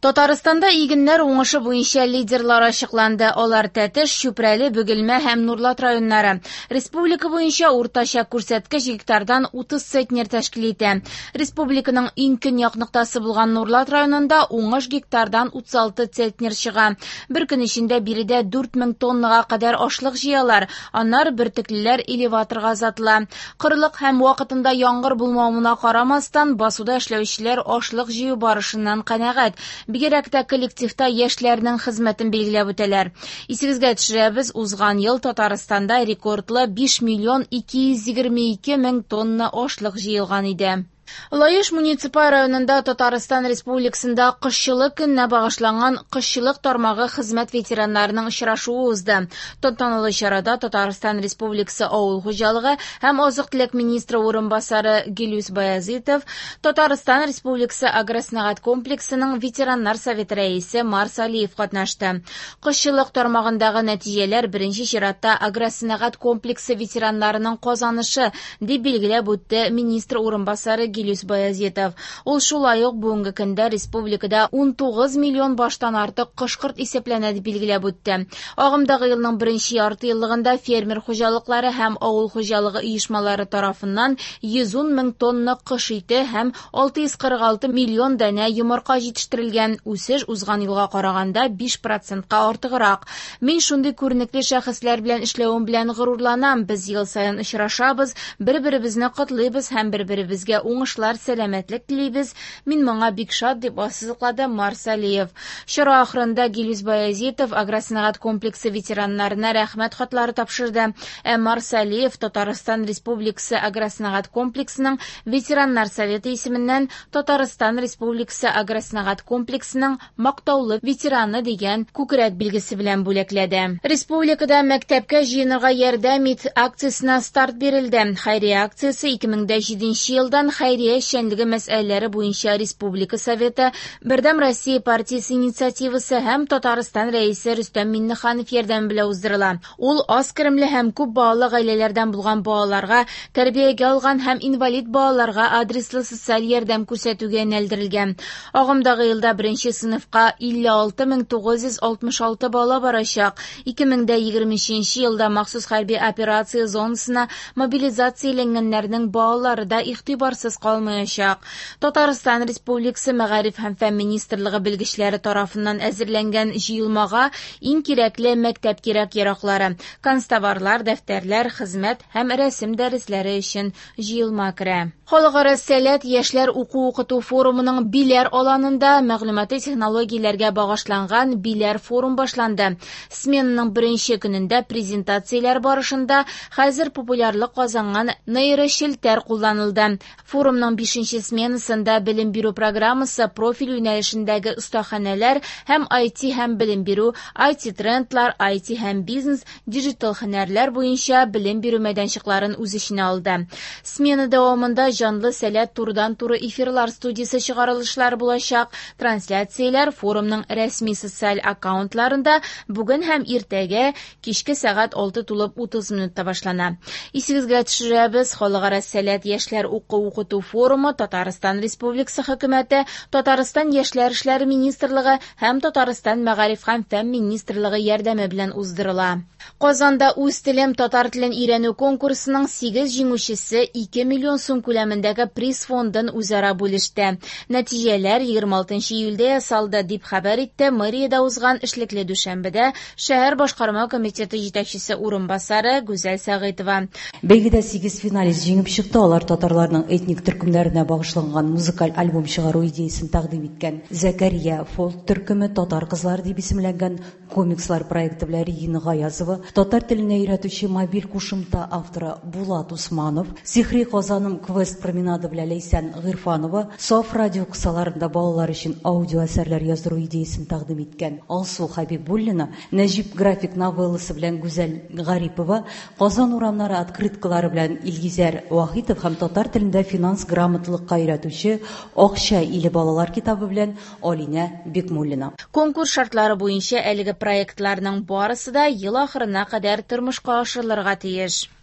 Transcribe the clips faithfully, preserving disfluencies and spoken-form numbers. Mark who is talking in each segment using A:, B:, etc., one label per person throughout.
A: Татарстанда игеннәр уңышы буенча лидерлар ачыкланды. Алар Тәтеш, Чүпрәле, Бөгелмә һәм Нурлат районнары. Республика буенча уртача күрсәткеч гектардан утыз центнер тәшкил итә. Республиканың иң көньяк ноктасы булган Нурлат районында уңыш гектардан утыз алты центнер чыга. Бер көн эчендә биредә дүрт мең тоннага кадәр ашлык җыялар. Аннар бөртеклеләр элеваторга озатыла. Кырлык һәм вакытында яңгыр булмавына карамастан, басуда эшләүчеләр ашлык җыю барышыннан канәгать. Бигрәк тә коллективта яшьләрнең хезмәтен билгеләп үтәләр. Исегезгә төшерәбез, узган ел Татарстанда рекордлы биш миллион ике йөз егерме ике мең тонна ашлык җыелган иде. Лаеш муниципаль районында Татарстан Республикасында кышчылык көненә багышланган кышчылык тармагы хезмәт ветераннарының очрашуы узды. Тантаналы чарада Татарстан Республикасы авыл хуҗалыгы һәм азык-төлек министры урынбасары Гелүс Баязитов, Татарстан Республикасы агросәнәгать комплексының ветераннар советы рәисе Марс Алиев катнашты. Кышчылык тармагындагы нәтиҗәләр беренче чиратта агросәнәгать комплексы ветераннарының казанышы дип билгеләп үтте министр урынбасары Гелүс Баязитов. Ул шулай ук бүгенге көндә республикада ун тугыз миллион баштан артык кышкырт исәпләнә дип билгеләп үтте. Агымдагы елның беренче ярты еллыгында фермер хуҗалыклары һәм авыл хуҗалыгы оешмалары тарафыннан йөз ун мең тонна кыш ите һәм алты йөз кырык алты миллион дәнә йомырка җитештерелгән. Үсеш узган елга караганда биш процентка артыграк. Мин шундый күренекле шәхесләр белән эшләвем белән горурланам. Без ел саен очрашабыз, бер-беребезне котлыйбыз һәм бер-беребезгә уңышлар, сәламәтлек телибез. Мин моңа бик шат дип ассызыклады Марс Алиев. Чара ахырында Гелүс Баязитов агросәнәгать комплексы ветераннарына рәхмәт хатлары тапшырды. Ә Марс Алиев Татарстан Республикасы агросәнәгать комплексының ветераннар советы исеменнән Татарстан Республикасы агросәнәгать комплексының мактаулы ветераны дигән күкрәк билгесе белән бүләкләде. Республикада мәктәпкә җыенырга ярдәм ит акциясенә старт бирелде. Хәйрия акциясе ике мең җиденче елдан хәйрия эшчәнлеге мәсьәләләре буенча Республика Советы, Бердәм Россия партиясе инициативасы һәм Татарстан рәисе Рөстәм Миңнеханов ярдәме белән уздырыла. Ул аз керемле һәм күп балалы гаиләләрдән булган балаларга, тәрбиягә алган һәм инвалид балаларга адреслы социаль ярдәм күрсәтүгә юнәлдерелгән. Агымдагы елда беренче сыйныфка илле алты мең тугыз йөз алтмыш алты бала барачак. ике мең егерменче елда махсус хәрби операция зонасына мобилизацияләнгәннәрнең балалары да игътибарсыз калмаячак. Татарстан Республикасы Мәгариф һәм фән министрлыгы белгечләре тарафыннан әзерләнгән җыелмага иң кирәкле мәктәп кирәк-яраклары, канцтоварлар, дәфтәрләр, хезмәт һәм рәсем дәресләре өчен җыелма керә. Халыкара сәләт яшьләр уку-укыту форумының Биләр аланында мәгълүмати технологияләргә багышланган Биләр форум башланды. Сменаның беренче көнендә презентацияләр барышында хәзер популярлык казанган нейрошелтәр кулланылды. Форумның бишенче сменасында белем бирү программасы, профиль юнәлешендәге остаханәләр һәм ай ти һәм белем бирү, ай ти трендлар, ай ти һәм бизнес, диджитал һөнәрләр буенча белем бирү мәйданчыкларын үз эченә алды. Смена дәвамында жанлы сәләт турыдан-туры эфирлар студиясе чыгарылышлары булачак. Трансляцияләр форумның рәсми социаль аккаунтларында бүген һәм иртәгә кичке сәгать алты тулып утыз минутта башлана. Исегезгә төшерәбез, халыкара сәләт яшьләр уку-укыту форумы Татарстан Республикасы хөкүмәте, Татарстан яшьләр эшләре министрлыгы һәм Татарстан Мәгариф һәм фән министрлыгы ярдәме белән уздырыла. Казанда үз телем татар телен өйрәнү конкурсының сигез җиңүчесе ике миллион сум күләмендәге приз фондын үзара бүлеште. Нәтиҗәләр егерме алтынчы июльдә ясалды дип хәбәр итте мэриядә узган эшлекле дүшәмбедә шәһәр башкарма комитеты җитәкчесе урынбасары Гүзәл Сәгыйтова.
B: Бәйгедә сигез финалист җиңеп чыкты. Алар татарларның этник төркемнәренә багышланган музыкаль альбом чыгару идеясын тәкъдим иткән. Зәкәрия фолк төркеме татар кызлары дип исемләнгән комикслар проекты белән Регина Гаязова, татар теленә өйрәтүче мобиль кушымта авторы Булат Усманов, Сихри Казаным квест променады белән Ләйсән Гыйрфанова Соф радио кысаларында балалар өчен аудио әсәрләр яздыру идеясын тәкъдим иткән. Алсу Хәбибуллина Нәҗип график новелласы белән Гүзәл Гарипова, Казан урамнары открыткалары белән Илгизәр Вахитов һәм татар телендә финанс грамоталыкка өйрәтүче Акча иле балалар китабы белән Алинә Бекмуллина.
A: Конкурс шартлары буенча әлеге проектларның барысы да ел ахырына кадәр тормышка ашырылырга тиеш.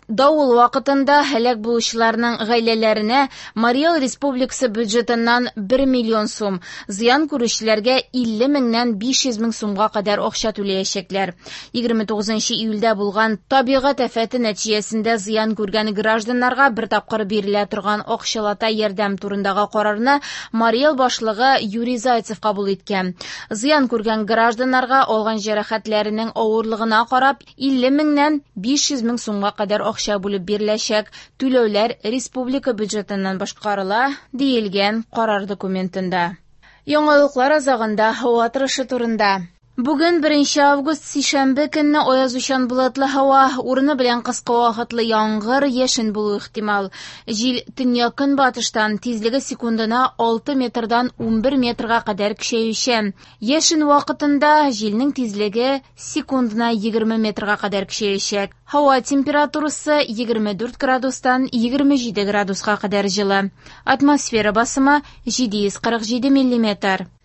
A: Давыл вакытында һәлак булучыларның гаиләләренә Марий Эл Республикасы бюджетыннан бер миллион сум, зыян күрүчеләргә илле меңнән биш йөз мең сумга кадәр акча түләячәкләр. егерме тугызынчы июльдә булган табигать афәте нәтиҗәсендә зыян күргән гражданнарга бер тапкыр бирелә торган акчалата ярдәм турындагы карарны Марий Эл башлыгы Юрий Зайцев кабул иткән. Зыян күргән гражданнарга алган җәрәхәтләренең авырлыгына карап илле меңнән биш йөз мең сумга кадәр акча бүлеп биреләчәк. Түләүләр республика бюджетыннан башкарыла, диелгән карар документында. Яңалыклар азагында һава торышы турында. Бүген беренче август сишәмбе көнне аязучан булатлы һава, урыны белән кыска вакытлы яңгыр, яшен булу ихтимал. Җил төньяк-көнбатыштан тизлеге секундына алты метрдан ун бер метрга кадәр көчәючән. Яшен вакытында җилнең тизлеге секундына егерме метрга кадәр көчәячәк. Һава температурасы егерме дүрт градустан егерме җиде градуска кадәр җылы. Атмосфера басымы җиде йөз кырык җиде миллиметр.